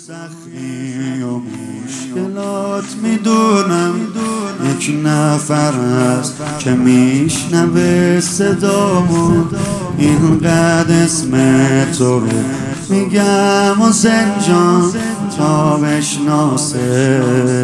سختی و مشکلات میدونم، یک نفر هست که میشنوه صدامو، اینقدر اسم تو رو میگم حسین جان تا بشناسه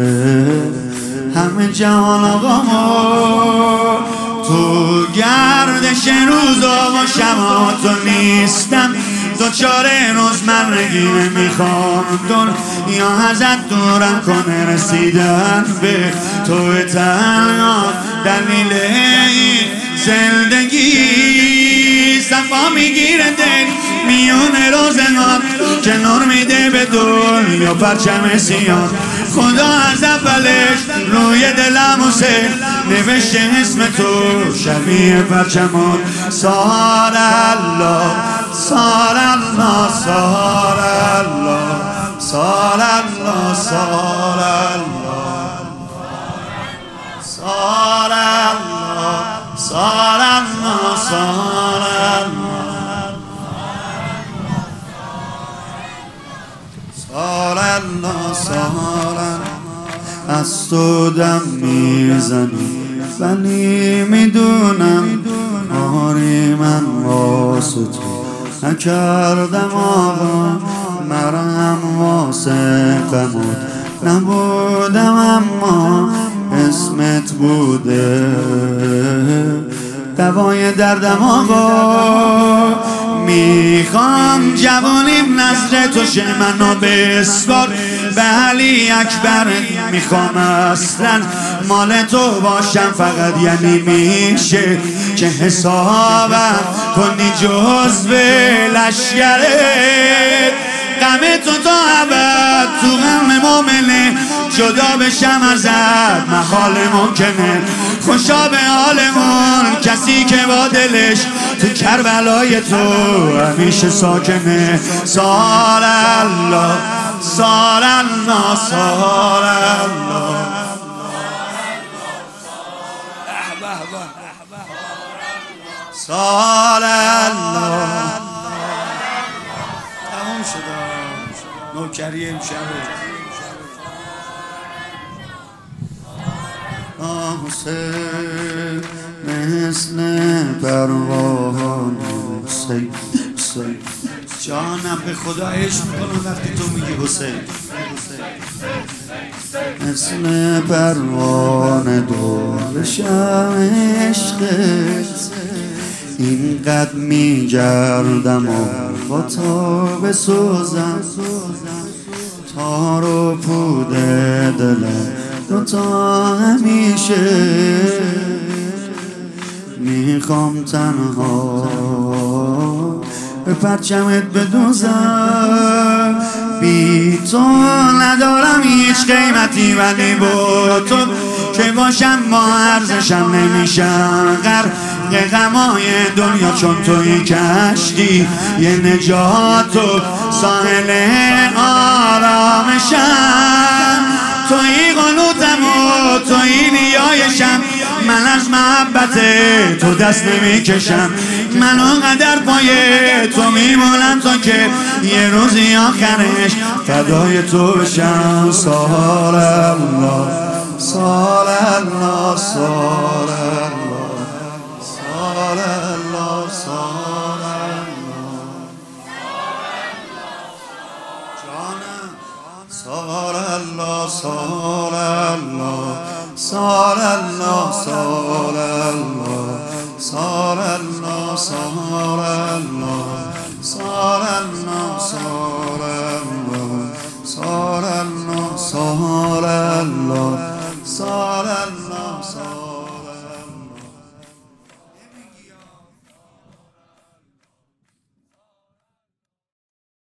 همه جهان آقامو. تو گردش روزا و شباتو نیستم، دوچار روزمرگی نمیخوام دنیا ازت دورم کنه، رسیدن به تو تنها دلیل این زندگی. صفا میگیره دل میونه روزگار که نور میده به دنیا پرچم سیاه. خدا از اولش روی دلم حسین نوشته اسم تو شبیه پرچمان. سار الله سار الله سار الله سار الله سار الله سار الله سار الله سار الله سار الله. از تو دم میزنی ولی میدونم آری من واسه تو نکردم آقا، مرهم واسه قمود نبودم اما اسمت بوده دوای دردم آقا. میخوام جوانیم نظر تو شه منو بسپار به علی اکبر، میخوام اصلا مال تو باشم فقط، یعنی میشه که حسابم کنی جزو لشگره غم تو تا ابد. تو غم مومنه جدا بشم ازت محال ممکنه، خوشا به حالمون کسی که با دلش تو کربلای تو همیشه ساکنه. سار الله سار الله سار الله سار الله. تموم شد نوکری امشبه. حسین مثل پروانه حسین حسین جانم به خدا عشق میکنم وقتی تو میگی حسین. مثل پروانه دورشم عشقت اینقدر میگردم و تا بسوزم تار و پود دلم دوتا همیشه. میخوام تنها به پرچمت بدوزم، بی تو ندارم هیچ قیمتی ولی با تو که باشم ما ارزشم نمیشم غرق غمای دنیا، چون توی کشتی یه نجات و ساحل آرامشم. توی قنوتم و توی نیایشم، من از محبت تو دست نمیکشم، من اونقدر پای تو میمونم تا که یه روزی آخرش فدای تو بشم. سار الله سار الله سار الله سار الله سار الله جانم. سار الله سار الله سار الله سار الله سار الله سار الله سار الله سار الله سار الله سار الله سار الله سار